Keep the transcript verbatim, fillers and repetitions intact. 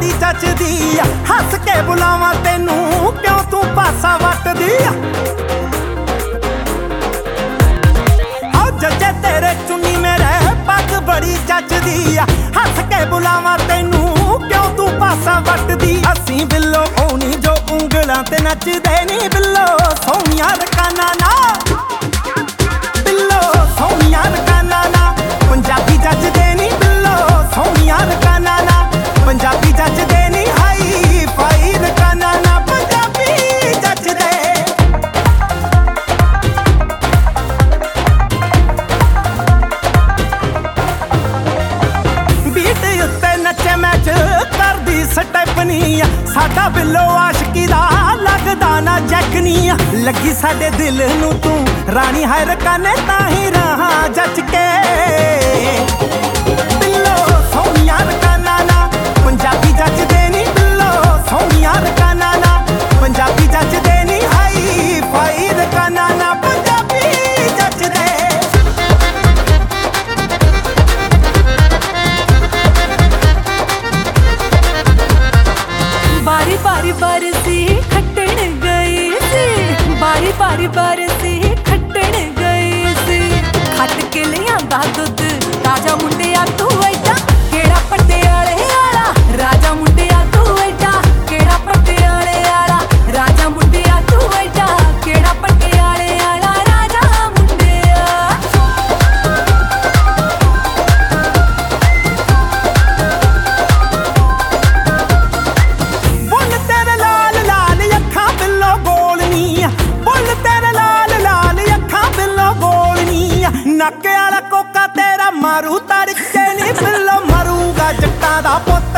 बड़ी जचदी आ हस के बुलावा तेनू क्यों तू पासा वटदी आ जजे तेरे चुन्नी मेरे पग बड़ी जचदी आ हस के बुलावा तेनू क्यों तू पासा वटदी असी बिल्लो होनी जो उंगलां ते नचदे नी बिल्लो सोहणिया रकाना ना बिल्लो सोहणिया रकाना ना पंजाबी जचदे नी बिल्लो सोहणिया रकाना ना पंजाबी जचदे नी हाई फाई रकाना ना पंजाबी जचदे बीट उत्ते नचे मैच करदी स्टैपनी साडा बिल्लो आशिकी दा लगदा ना जैकनी लगी साडे दिल नू तू रानी है रकाने ताही रहा जच के बिल्लो सोहणिया रकाना ना पंजाबी जचदे नी बिल्लो सोहणिया रकाना ना पंजाबी जचदे नी हाई फाई रकाना ना पंजाबी जचदे बारी बारी बरसी खट्टण गई सी बारी बारी बरसी खट्टण गई सी खट के लियांदा दुध राजा मुंडिया तू ऐडा केड़ा पटियाले आला राजा मुंडिया तू ऐडा केड़ा पटियाले आला राजा मुंडिया तू ऐडा केड़ा पटियाले आला राजा मुंडिया बुल तेरे लाल लाल अखां बिल्लो गोल नी बुल तेरे लाल लाल अखां बिल्लो गोल नी नक्के आला कोका तेरा मारू तड़के नी बिल्लो मरूगा जट्टां दा पुत्त